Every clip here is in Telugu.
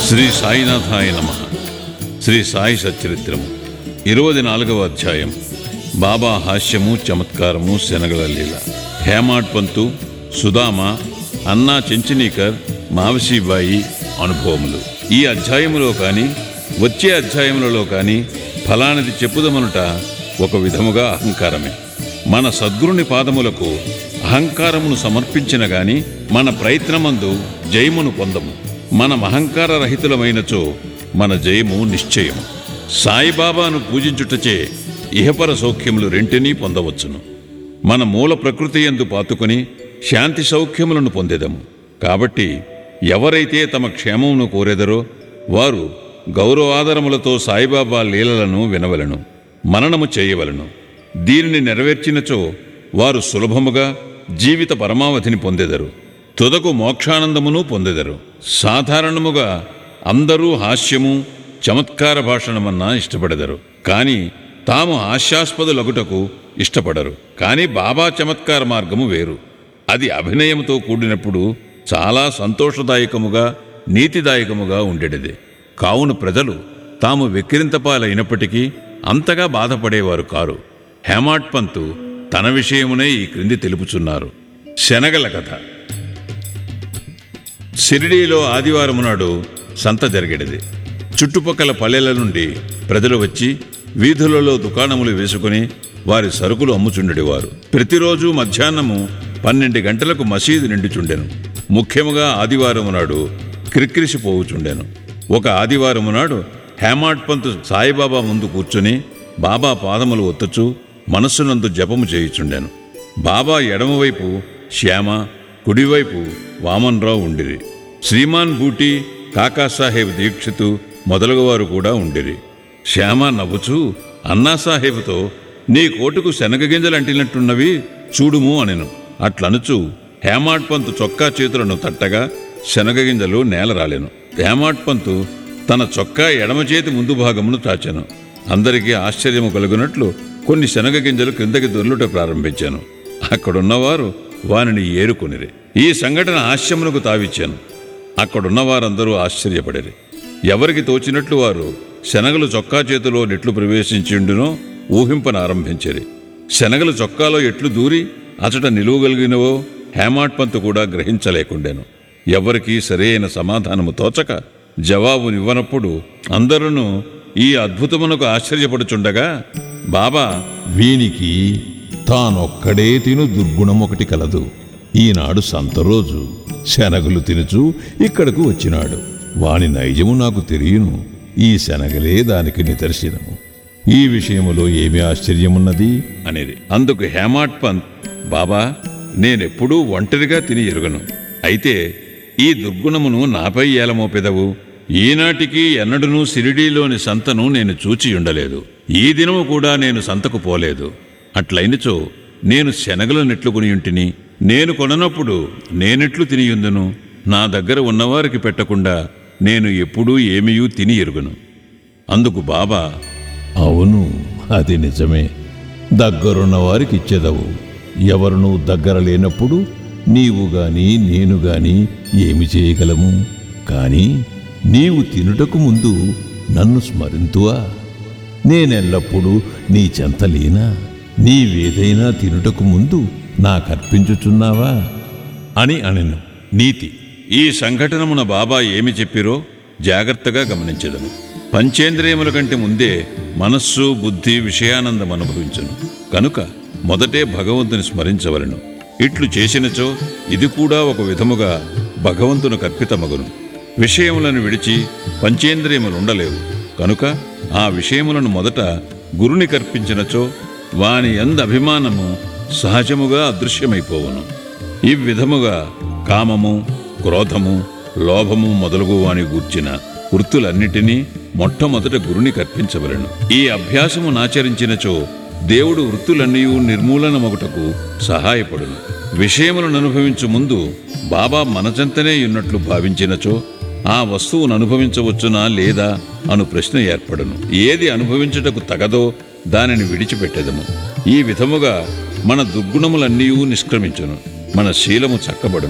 శ్రీ సాయినాథాయ నమః. శ్రీ సాయి సచ్చరిత్రము 24వ అధ్యాయం. బాబా హాస్యము, చమత్కారము, శనగల లీల. హేమాడ్ పంతు, సుదామ, అన్నా చెంచనీకర్, మావశీబాయి అనుభవములు. ఈ అధ్యాయములో కానీ వచ్చే అధ్యాయములలో కానీ ఫలానది చెప్పుదమనుట ఒక విధముగా అహంకారమే. మన సద్గురుని పాదములకు అహంకారమును సమర్పించిన గాని మన ప్రయత్నమందు జయమును పొందము. మనం అహంకార రహితులమైనచో మన జయము నిశ్చయము. సాయిబాబాను పూజించుటచే ఇహపర సౌఖ్యములు రెంటినీ పొందవచ్చును. మన మూల ప్రకృతి యందు పాతుకొని శాంతి సౌఖ్యములను పొందెదము. కాబట్టి ఎవరైతే తమ క్షేమమును కోరెదరో వారు గౌరవాదరములతో సాయిబాబా లీలలను వినవలను, మననము చేయవలను. దీనిని నెరవేర్చినచో వారు సులభముగా జీవిత పరమావధిని పొందెదరు, తుదకు మోక్షానందమును పొందెదరు. సాధారణముగా అందరూ హాస్యము, చమత్కార భాషణమన్నా ఇష్టపడెదరు, కాని తాము హాస్యాస్పదులగుటకు ఇష్టపడరు. కాని బాబా చమత్కార మార్గము వేరు. అది అభినయముతో కూడినప్పుడు చాలా సంతోషదాయకముగా, నీతిదాయకముగా ఉండేటిది. కావున ప్రజలు తాము వెక్కిరింతపాలైనప్పటికీ అంతగా బాధపడేవారు కారు. హేమాడ్ పంతు తన విషయమునే ఈ క్రింది తెలుపుచున్నారు. శనగల కథ. షిరిడీలో ఆదివారం నాడు సంత జరిగేది. చుట్టుపక్కల పల్లెల నుండి ప్రజలు వచ్చి వీధులలో దుకాణములు వేసుకుని వారి సరుకులు అమ్ముచుండెడివారు. ప్రతిరోజు మధ్యాహ్నము 12 గంటలకు మసీదు నిండుచుండెను. ముఖ్యముగా ఆదివారము నాడు క్రిక్కిరిసిపోవుచుండెను. ఒక ఆదివారము నాడు హేమాడ్ పంతు సాయిబాబా ముందు కూర్చుని బాబా పాదములు ఒత్తుచు మనస్సునందు జపము చేయుచుండెను. బాబా ఎడమవైపు శ్యామ, కుడివైపు వామన్రావు ఉండిరి. శ్రీమాన్ బూటి, కాకాసాహెబ్ దీక్షితు మొదలగువారు కూడా ఉండిరి. శ్యామ నవ్వుచూ అన్నాసాహెబ్తో, నీ కోటుకు శనగగింజలంటినట్టున్నవి చూడుము అనెను. అట్లనుచు హేమాడ్ పంతు చొక్కా చేతులను తట్టగా శనగగింజలు నేల రాలెను. హేమాడ్ పంతు తన చొక్కా ఎడమ చేతి ముందు భాగమును చాచెను. అందరికీ ఆశ్చర్యము కలుగునట్లు కొన్ని శనగగింజలు క్రిందకి దొర్లుట ప్రారంభించాను. అక్కడున్నవారు వానిని ఏరుకొనిరి. ఈ సంఘటన హాస్యమునకు తావిచ్చాను. అక్కడున్నవారందరూ ఆశ్చర్యపడిరి. ఎవరికి తోచినట్లు వారు శనగలు చొక్కా చేతిలో నెట్లు ప్రవేశించిండునో ఊహింపనారంభించిరి. శనగలు చొక్కాలో ఎట్లు దూరి అచట నిలువగలిగినవో హేమాడ్ పంతు కూడా గ్రహించలేకుండెను. ఎవరికీ సరైన సమాధానము తోచక జవాబునివ్వనప్పుడు అందరూ ఈ అద్భుతమునకు ఆశ్చర్యపడుచుండగా బాబా, వీనికి తానొక్కడే తిను దుర్గుణమొకటి కలదు. ఈనాడు సంతరోజు శనగలు తినుచు ఇక్కడకు వచ్చినాడు. వాని నైజము నాకు తెలియను. ఈ శనగలే దానికి నిదర్శనము. ఈ విషయములో ఏమి ఆశ్చర్యమున్నది అనేది. అందుకు హేమాడ్ పంత్, బాబా, నేనెప్పుడూ ఒంటరిగా తిని ఎరుగను. అయితే ఈ దుర్గుణమును నాపై ఏలమోపెదవు. ఈనాటికి ఎన్నడూనూ షిరిడీలోని సంతను నేను చూచియుండలేదు. ఈ దినము కూడా నేను సంతకు పోలేదు. అట్లయినచో నేను శనగలు నెట్లు కొనియుంటిని. నేను కొననప్పుడు నేనెట్లు తినియుందును? నా దగ్గర ఉన్నవారికి పెట్టకుండా నేను ఎప్పుడూ ఏమీయూ తిని ఎరుగను. అందుకు బాబా, అవును, అది నిజమే. దగ్గరున్న వారికి ఇచ్చేదవు. ఎవరునూ దగ్గర లేనప్పుడు నీవు గాని నేను గాని ఏమి చేయగలము? కాని నీవు తినుటకు ముందు నన్ను స్మరింతువా? నేనెల్లప్పుడూ నీ చెంతలేనా? నీవేదైనా తినుటకు ముందు నాకర్పించుచున్నావా అని అనెను. నీతి. ఈ సంఘటనమున బాబా ఏమి చెప్పిరో జాగ్రత్తగా గమనించెదను. పంచేంద్రియముల కంటే ముందే మనస్సు, బుద్ధి విషయానందం అనుభవించును. కనుక మొదటే భగవంతుని స్మరించవలను. ఇట్లు చేసినచో ఇది కూడా ఒక విధముగా భగవంతుని కర్పితమగును. విషయములను విడిచి పంచేంద్రియములుండలేవు. కనుక ఆ విషయములను మొదట గురుని కర్పించినచో వాని యందు అభిమానము సహజముగా అదృశ్యమైపోవును. ఈ విధముగా కామము, క్రోధము, లోభము మొదలగు వాని గూర్చిన వృత్తులన్నిటినీ మొట్టమొదట గురుని కర్పించవలను. ఈ అభ్యాసము నాచరించినచో దేవుడు వృత్తులన్నీ నిర్మూలనమగుటకు సహాయపడును. విషయములను అనుభవించు ముందు బాబా మనచంతనే ఉన్నట్లు భావించినచో ఆ వస్తువును అనుభవించవచ్చునా లేదా అను ప్రశ్న ఏర్పడును. ఏది అనుభవించుటకు తగదో దానిని విడిచిపెట్టెదము. ఈ విధముగా మన దుర్గుణములన్నీ నిష్క్రమించును. మన శీలము చక్కబడును.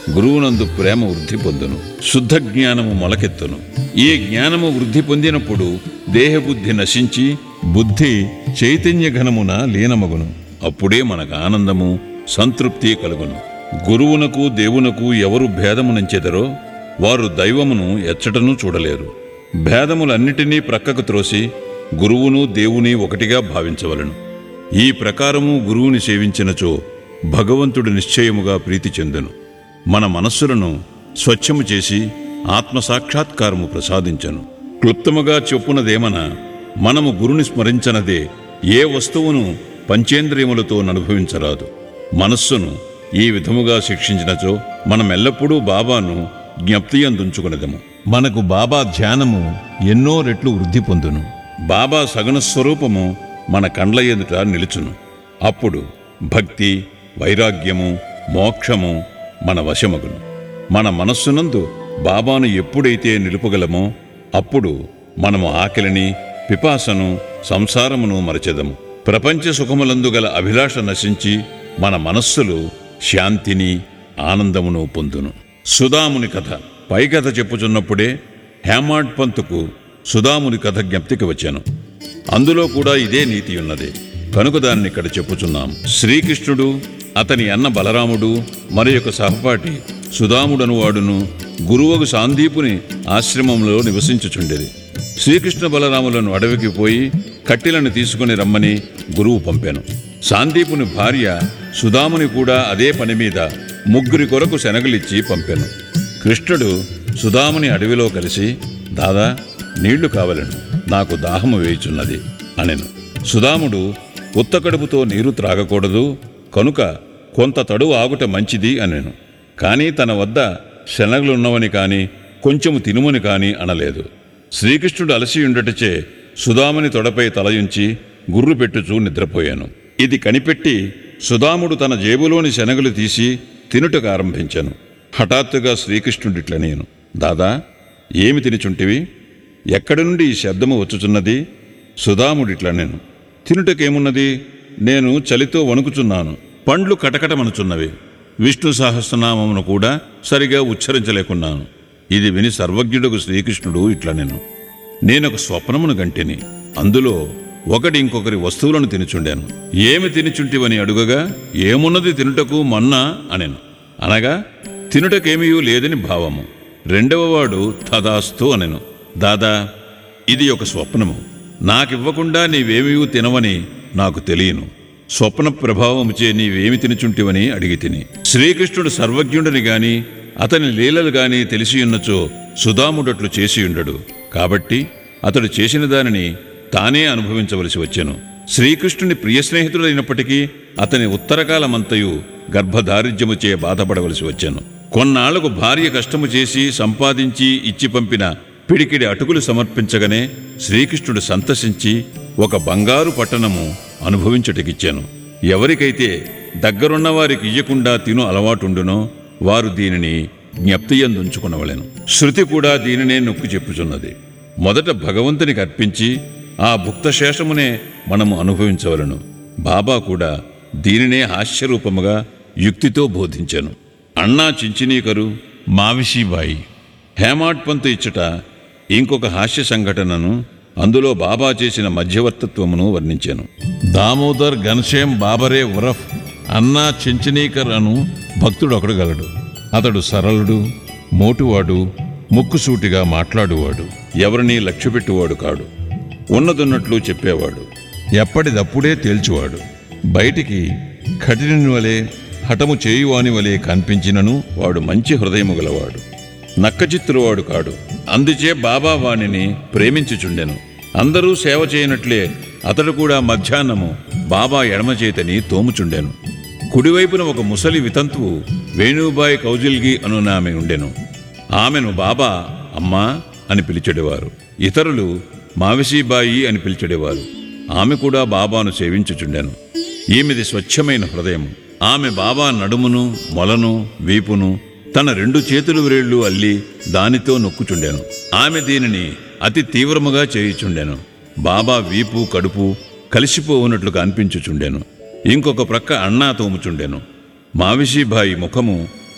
గురువునందు ప్రేమ వృద్ధి పొందును, శుద్ధ జ్ఞానము మొలకెత్తును. ఈ జ్ఞానము వృద్ధి పొందినప్పుడు దేహబుద్ధి నశించి బుద్ధి చైతన్య ఘనమున లీనమగును. అప్పుడే మనకు ఆనందము, సంతృప్తి కలుగును. గురువునకు దేవునకు ఎవరు భేదమునంచెదరో వారు దైవమును ఎచ్చటనూ చూడలేరు. భేదములన్నిటినీ ప్రక్కకు త్రోసి గురువును దేవుని ఒకటిగా భావించవలను. ఈ ప్రకారము గురువుని సేవించినచో భగవంతుడు నిశ్చయముగా ప్రీతి చెందును. మన మనస్సులను స్వచ్ఛము చేసి ఆత్మసాక్షాత్కారము ప్రసాదించను. క్లుప్తముగా చెప్పునదేమన, మనము గురుని స్మరించనదే ఏ వస్తువును పంచేంద్రియములతో అనుభవించరాదు. మనస్సును ఈ విధముగా శిక్షించినచో మనమెల్లప్పుడూ బాబాను జ్ఞప్తియందుంచుకునేదము. మనకు బాబా ధ్యానము ఎన్నో రెట్లు వృద్ధి పొందును. బాబా సగుణ స్వరూపము మన కండ్ల ఎదుట నిలుచును. అప్పుడు భక్తి, వైరాగ్యము, మోక్షము మన వశమగును. మన మనస్సునందు బాబాను ఎప్పుడైతే నిలుపగలమో అప్పుడు మనము ఆకలిని, పిపాసను, సంసారమును మరచెదము. ప్రపంచ సుఖములందు గల అభిలాష నశించి మన మనస్సులు శాంతిని, ఆనందమును పొందును. సుదాముని కథ. పై కథ చెప్పుచున్నప్పుడే హేమాడ్ పంతుకు సుదాముని కథ జ్ఞప్తికి వచ్చాను. అందులో కూడా ఇదే నీతి ఉన్నది కనుక దాన్ని ఇక్కడ చెప్పుచున్నాం. శ్రీకృష్ణుడు, అతని అన్న బలరాముడు, మరి యొక్క సహపాఠి సుదాముడను వాడును గురువుకు సాందీపుని ఆశ్రమంలో నివసించుచుండేది. శ్రీకృష్ణ బలరాములను అడవికి పోయి కట్టెలను తీసుకుని రమ్మని గురువు పంపాను. సాందీపుని భార్య సుదాముని కూడా అదే పని మీద 3 కొరకు శనగలిచ్చి పంపాను. కృష్ణుడు సుదాముని అడవిలో కలిసి, దాదా నీళ్లు కావలను, నాకు దాహము వేయుచున్నది అనెను. సుదాముడు, ఉత్తకడుపుతో నీరు త్రాగకూడదు కనుక కొంత తడువు ఆగుట మంచిది అనెను. కానీ తన వద్ద శనగలున్నవని కాని కొంచెము తినుమని కాని అనలేదు. శ్రీకృష్ణుడు అలసియుండటచే సుదాముని తొడపై తలయుంచి గుర్రు పెట్టుచూ నిద్రపోయాను. ఇది కనిపెట్టి సుదాముడు తన జేబులోని శనగలు తీసి తినుటకు ఆరంభించాను. హఠాత్తుగా శ్రీకృష్ణుడిట్లనేను, దాదా ఏమి తినిచుంటివి? ఎక్కడి నుండి ఈ శబ్దము వచ్చుచున్నది? సుదాముడిట్లనేను, తినుటకేమున్నది? నేను చలితో వణుకుచున్నాను, పండ్లు కటకటమనుచున్నవి, విష్ణు సహస్రనామమును కూడా సరిగా ఉచ్చరించలేకున్నాను. ఇది విని సర్వజ్ఞుడుకు శ్రీకృష్ణుడు ఇట్లనెను, నేనొక స్వప్నమును గంటిని, అందులో ఒకటి ఇంకొకరి వస్తువులను తినుచుండాను. ఏమి తినుచుంటివని అడుగగా, ఏమున్నది తినుటకు మన్నా అనెను. అనగా తినుటకేమీయూ లేదని భావము. రెండవవాడు తదాస్తు అనెను, దాదా ఇది ఒక స్వప్నము, నాకివ్వకుండా నీవేమీ తినవని నాకు తెలియను. స్వప్న ప్రభావముచే నీవేమి తినుచుంటివని అడిగి తిని. శ్రీకృష్ణుడు సర్వజ్ఞుడని గాని అతని లీలలు గాని తెలిసియున్నచో సుదాముడట్లు చేసియుండడు. కాబట్టి అతడు చేసిన దానిని తానే అనుభవించవలసి వచ్చెను. శ్రీకృష్ణుని ప్రియ స్నేహితుడైనప్పటికీ అతని ఉత్తరకాలమంతయు గర్భదారిద్ర్యముచే బాధపడవలసి వచ్చెను. కొన్నాళ్లకు భార్య కష్టము చేసి సంపాదించి ఇచ్చి పంపిన పిడికిడి అటుకులు సమర్పించగానే శ్రీకృష్ణుడు సంతసించి ఒక బంగారు పట్టణము అనుభవించుటకిచ్చాను. ఎవరికైతే దగ్గరున్న వారికి ఇయ్యకుండా తిను అలవాటుండునో వారు దీనిని జ్ఞప్తియందుంచుకునవలెను. శృతి కూడా దీనినే నొక్కి చెప్పుచున్నది. మొదట భగవంతునికి అర్పించి ఆ భుక్తశేషమునే మనము అనుభవించవలను. బాబా కూడా దీనినే హాస్యరూపముగా యుక్తితో బోధించెను. అన్నా చించినీకరు, మావిషీబాయి, హేమాడ్ పంతు ఇచ్చట ఇంకొక హాస్య సంఘటనను, అందులో బాబా చేసిన మధ్యవర్తత్వమును వర్ణించాను. దామోదర్ ఘనశ్యామ్ బాబరే ఉరఫ్ అన్నా చెంచనీకర్ అను భక్తుడొకడు గలడు. అతడు సరళుడు, మోటువాడు, ముక్కుసూటిగా మాట్లాడువాడు, ఎవరినీ లక్ష్యపెట్టువాడు కాడు, ఉన్నదున్నట్లు చెప్పేవాడు, ఎప్పటిదప్పుడే తేల్చువాడు. బయటికి కఠినుని వలె హఠము చేయువాని వలె కనిపించినను వాడు మంచి హృదయము గలవాడు, నక్కచిత్తురువాడు కాడు. అందుచే బాబా వాణిని ప్రేమించుచుండెను. అందరూ సేవ చేయనట్లే అతడు కూడా మధ్యాహ్నము బాబా ఎడమ చేతని తోముచుండెను. కుడివైపున ఒక ముసలి వితంతువు వేణుబాయి కౌజిల్గి అనునామె ఉండెను. ఆమెను బాబా అమ్మా అని పిలిచెడేవారు. ఇతరులు మావిషీబాయి అని పిలిచెడేవారు. ఆమె కూడా బాబాను సేవించుచుండెను. ఈమెది స్వచ్ఛమైన హృదయము. ఆమె బాబా నడుమును, మొలను, వీపును తన 2 చేతులు వ్రేళ్లు అల్లి దానితో నొక్కుచుండెను. ఆమె దీనిని అతి తీవ్రముగా చేయుచుండెను. బాబా వీపు, కడుపు కలిసిపోవునట్లుగా అనిపించుచుండెను. ఇంకొక ప్రక్క అన్నా తోముచుండెను. మావిషీబాయి ముఖము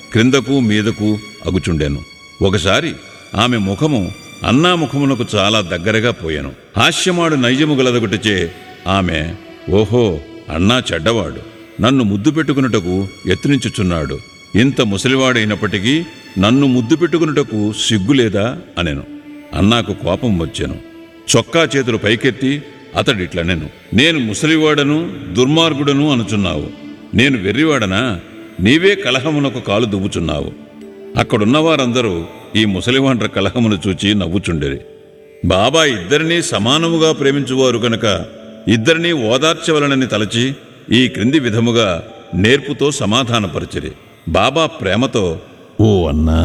క్రిందకు మీదకు అగుచుండెను. ఒకసారి ఆమె ముఖము అన్నా ముఖమునకు చాలా దగ్గరగా పోయెను. హాస్యమాడు నైజము గలదొకటిచే ఆమె, ఓహో, అన్నా చెడ్డవాడు, నన్ను ముద్దు పెట్టుకున్నటకు యత్నించుచున్నాడు, ఇంత ముసలివాడైనప్పటికీ నన్ను ముద్దు పెట్టుకున్నటకు సిగ్గులేదా అనెను. అన్నాకు కోపం వచ్చెను. చొక్కా చేతులు పైకెత్తి అతడిట్లనెను, నేను ముసలివాడను దుర్మార్గుడను అనుచున్నావు. నేను వెర్రివాడనా? నీవే కలహమునకు కాలు దువ్వుచున్నావు. అక్కడున్నవారందరూ ఈ ముసలివాండ్ర కలహమును చూచి నవ్వుచుండెరి. బాబా ఇద్దరినీ సమానముగా ప్రేమించువారు గనుక ఇద్దరినీ ఓదార్చవలనని తలచి ఈ క్రింది విధముగా నేర్పుతో సమాధానపరిచిరి. బాబా ప్రేమతో, ఓ అన్నా,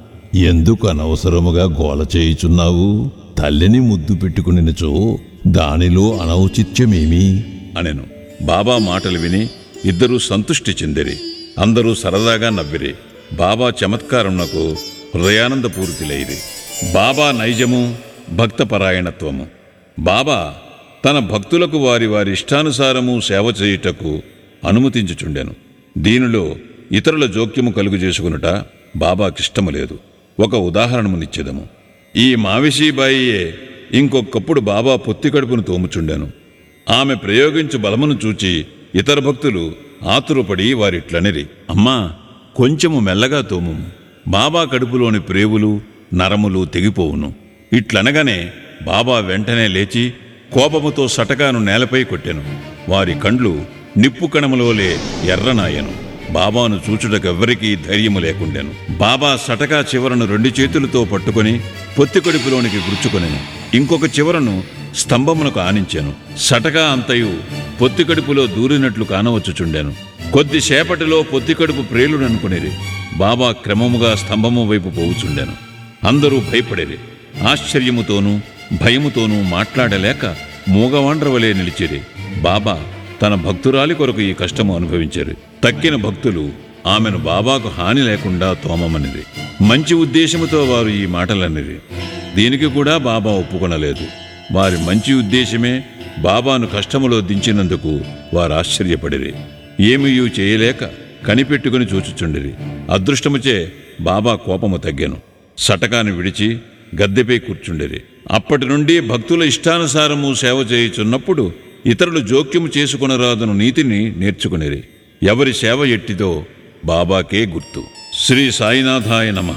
ఎందుకు అనవసరముగా గోల చేయుచున్నావు? తల్లిని ముద్దు పెట్టుకునినచో దానిలో అనౌచిత్యమేమి అనెను. బాబా మాటలు విని ఇద్దరూ సంతుష్టి చెందిరి. అందరూ సరదాగా నవ్విరి. బాబా చమత్కారమునకు హృదయానందపూరితులైరి. బాబా నైజము, భక్తపరాయణత్వము. బాబా తన భక్తులకు వారి వారి ఇష్టానుసారము సేవ చేయుటకు అనుమతించుచుండెను. దీనిలో ఇతరుల జోక్యము కలుగు చేసుకునుట బాబాకిష్టము లేదు. ఒక ఉదాహరణమునిచ్చెదము. ఈ మావిషీబాయియే ఇంకొకప్పుడు బాబా పొత్తి కడుపును తోముచుండెను. ఆమె ప్రయోగించు బలమును చూచి ఇతర భక్తులు ఆతురపడి వారిట్లనిరి, అమ్మా, కొంచెము మెల్లగా తోము, బాబా కడుపులోని ప్రేవులు నరములు తెగిపోవును. ఇట్లనగానే బాబా వెంటనే లేచి కోపముతో సటకాను నేలపై కొట్టెను. వారి కండ్లు నిప్పు కణములోలే ఎర్రనాయను. బాబాను చూచుటకెవ్వరికీ ధైర్యము లేకుండెను. బాబా సటకా చివరను 2 చేతులతో పట్టుకొని పొత్తి కడుపులోనికి గుచ్చుకొనెను. ఇంకొక చివరను స్తంభమునకు ఆనించెను. సటకా అంతయు పొత్తి కడుపులో దూరినట్లు కానవచ్చుచుండెను. కొద్దిసేపటిలో పొత్తి కడుపు ప్రేలుననుకునిరి. బాబా క్రమముగా స్తంభము వైపు పోవుచుండెను. అందరూ భయపడిరి. ఆశ్చర్యముతోనూ భయముతోనూ మాట్లాడలేక మూగవాండ్రవలే నిలిచిరి. బాబా తన భక్తురాలి కొరకు ఈ కష్టము అనుభవించారు. తక్కిన భక్తులు ఆమెను బాబాకు హాని లేకుండా తోమమనిది. మంచి ఉద్దేశముతో వారు ఈ మాటలనిది. దీనికి కూడా బాబా ఒప్పుకొనలేదు. వారి మంచి ఉద్దేశమే బాబాను కష్టములో దించినందుకు వారు ఆశ్చర్యపడిరి. ఏమీయూ చేయలేక కనిపెట్టుకుని చూచుచుండిరి. అదృష్టముచే బాబా కోపము తగ్గెను. సటకాన్ని విడిచి గద్దెపై కూర్చుండిరి. అప్పటి నుండి భక్తుల ఇష్టానుసారము సేవ చేయుచున్నప్పుడు ఇతరులు జోక్యము చేసుకొనరాదను నీతిని నేర్చుకునిరి. ఎవరి సేవ ఎట్టిదో బాబాకే గుర్తు. శ్రీ సాయినాథాయ నమః.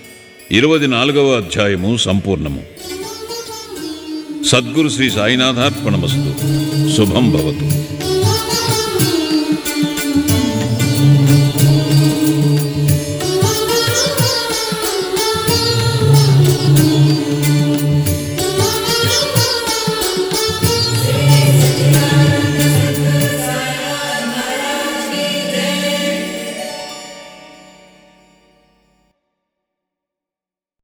24వ అధ్యాయము సంపూర్ణము. సద్గురు శ్రీ సాయినాథార్పణమస్తు. శుభం భవతు.